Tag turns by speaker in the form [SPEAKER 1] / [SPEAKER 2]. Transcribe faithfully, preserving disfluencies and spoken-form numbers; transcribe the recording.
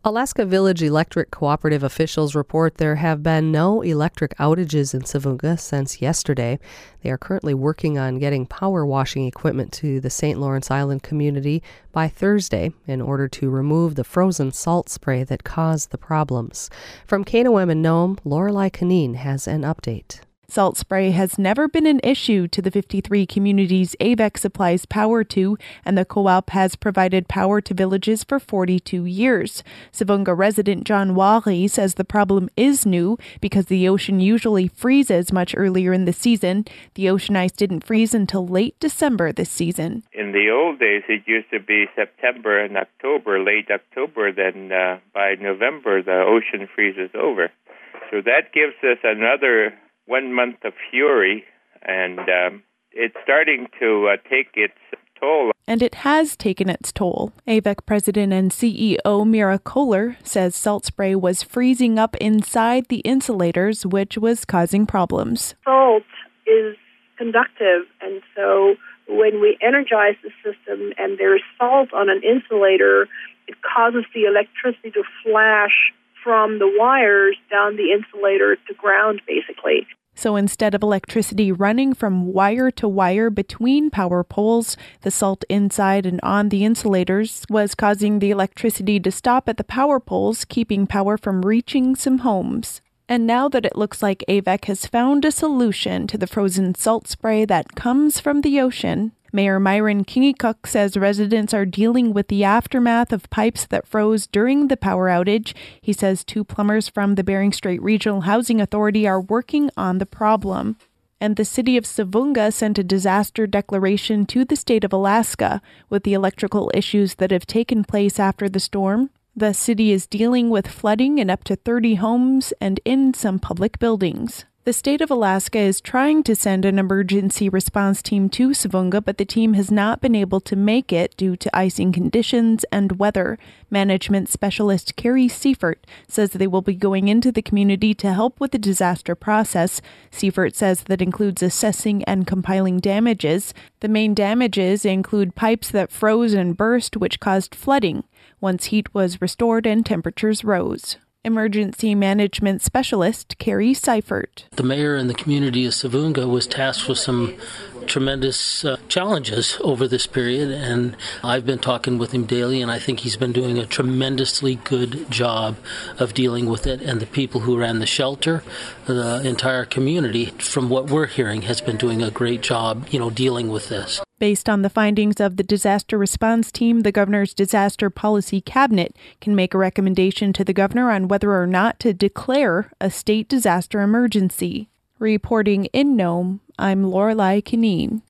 [SPEAKER 1] Alaska Village Electric Cooperative officials report there have been no electric outages in Savoonga since yesterday. They are currently working on getting power washing equipment to the Saint Lawrence Island community by Thursday in order to remove the frozen salt spray that caused the problems. From K N O M and Nome, Lorelei Canine has an update.
[SPEAKER 2] Salt spray has never been an issue to the fifty-three communities A V E C supplies power to, and the co-op has provided power to villages for forty-two years. Savoonga resident John Wally says the problem is new because the ocean usually freezes much earlier in the season. The ocean ice didn't freeze until late December this season.
[SPEAKER 3] In the old days, it used to be September and October, late October. Then uh, by November, the ocean freezes over. So that gives us another one month of fury, and um, it's starting to uh, take its toll.
[SPEAKER 2] And it has taken its toll. A V E C President and C E O Mira Kohler says salt spray was freezing up inside the insulators, which was causing problems.
[SPEAKER 4] Salt is conductive, and so when we energize the system and there's salt on an insulator, it causes the electricity to flash from the wires down the insulator to ground, basically.
[SPEAKER 2] So instead of electricity running from wire to wire between power poles, the salt inside and on the insulators was causing the electricity to stop at the power poles, keeping power from reaching some homes. And now that it looks like A V E C has found a solution to the frozen salt spray that comes from the ocean, Mayor Myron Kingikuk says residents are dealing with the aftermath of pipes that froze during the power outage. He says two plumbers from the Bering Strait Regional Housing Authority are working on the problem. And the city of Savoonga sent a disaster declaration to the state of Alaska with the electrical issues that have taken place after the storm. The city is dealing with flooding in up to thirty homes and in some public buildings. The state of Alaska is trying to send an emergency response team to Savoonga, but the team has not been able to make it due to icing conditions and weather. Management specialist Carrie Seifert says they will be going into the community to help with the disaster process. Seifert says that includes assessing and compiling damages. The main damages include pipes that froze and burst, which caused flooding once heat was restored and temperatures rose. Emergency Management Specialist Carrie Seifert.
[SPEAKER 5] The mayor and the community of Savoonga was tasked with some tremendous uh, challenges over this period, and I've been talking with him daily, and I think he's been doing a tremendously good job of dealing with it. And the people who ran the shelter, the entire community, from what we're hearing, has been doing a great job, you know, dealing with this.
[SPEAKER 2] Based on the findings of the disaster response team, the governor's disaster policy cabinet can make a recommendation to the governor on whether or not to declare a state disaster emergency. Reporting in Nome, I'm Lorelei Canine.